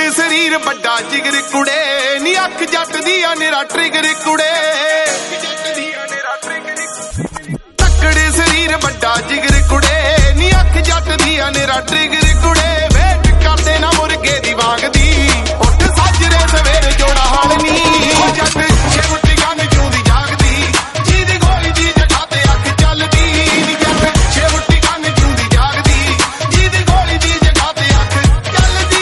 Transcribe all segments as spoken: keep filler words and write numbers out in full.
शरीर बड़ा जिगर कुड़े नी अख जट दिया नेरा ट्रिगर कुड़े तकड़े शरीर बड़ा जिगर कुड़े नी अख जट दिया नेरा ट्रिगर कुड़े वेट करदे ना मुर्गे दी वांगदी उठ साजरे सवेरे जोड़ा हाल नी जट छेवटी गन जूंदी जागदी जी दी गोली जी जगह ते अख चलदी नी जट छेवटी गन जूंदी जागदी जी दी गोली जी जगह ते अख चलदी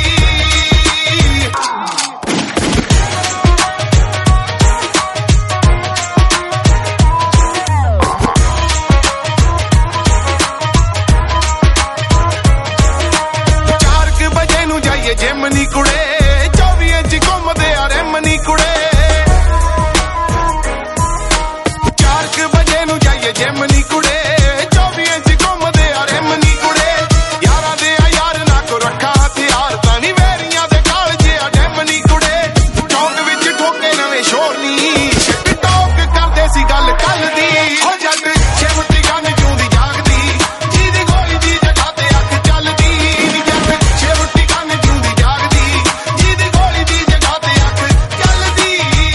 चार क बजे नू जाइए जिम नी कुड़े चौबी इंच घुमदे आ रिम नी कुड़े चार क बजे नू जाइए जिम नी कुड़े चौबी इंच घुमदे आ रिम नी कुड़े यारा दे आ यार ना को रखा हथियार तानी वेरियां दे काल जे आ डैम नी कुड़े चौक विच ठोके नवे शोर नी शिट टॉक करदे सी गल कल दी हो जट छेवटी गन जूंदी जागदी जी दी गोली जी जगह ते अख चलदी नी जट छेवटी गन जूंदी जागदी जी दी गोली जी जगह ते अख चलदी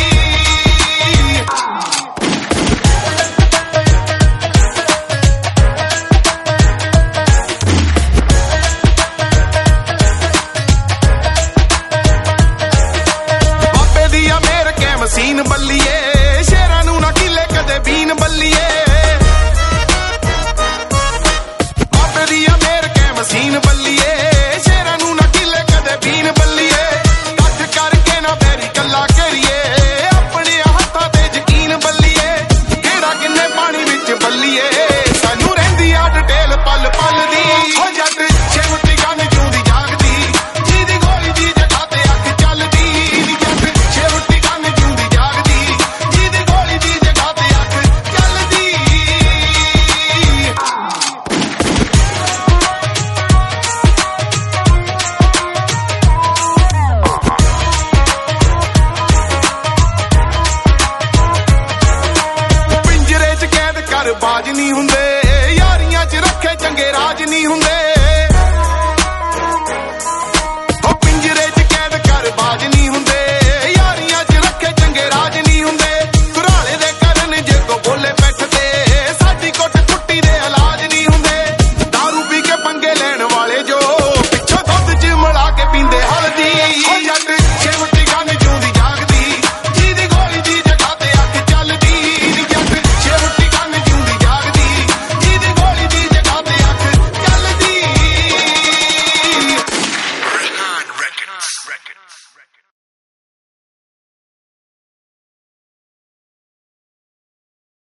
बाबे दी आ मेर कै मसीन बल्लीए शेरां नू ना किले कदे बीन बल्लीए बाबे दी आ मेर कै मसीन बल्लीए शेरां नू ना किले कदे बीन बल्लीए कट करके ना बैरी कल्ला करिए अपने हत्थां ते यकीन बल्लीए घेरा किन्ने पानी विच बल्लीए सानू रहिंदी आ डिटेल पल पल दी हो जट छेवटी गन जूंदी जागदी जी दी गोली जी जगह ते अख चलदी नी जट छेवटी गन जूंदी जागदी जी दी गोली जी जगह ते अख चलदी पिंजरे च कैद कर बाज नहीं हुंदे यारियां च रखे चंगे राज नहीं हुंदे ओ पिंजरे च कैद कर बाज नहीं हुंदे यारियां च रखे चंगे राज नहीं हुंदे घराले दे करन जे को बोले बैठते साडी कुट कुट्टी दे इलाज नहीं हुंदे दारू पी के पंगे लेने वाले जो पिछों दुध च मिला के पींदे हल्दी ओ जट छेवटी गन जूंदी जागदी जी दी गोली जी जगह ते अख चलदी नी जट छेवटी गन जूंदी जागदी जी दी गोली जी जगह ते अख चलदी। Rehan Records.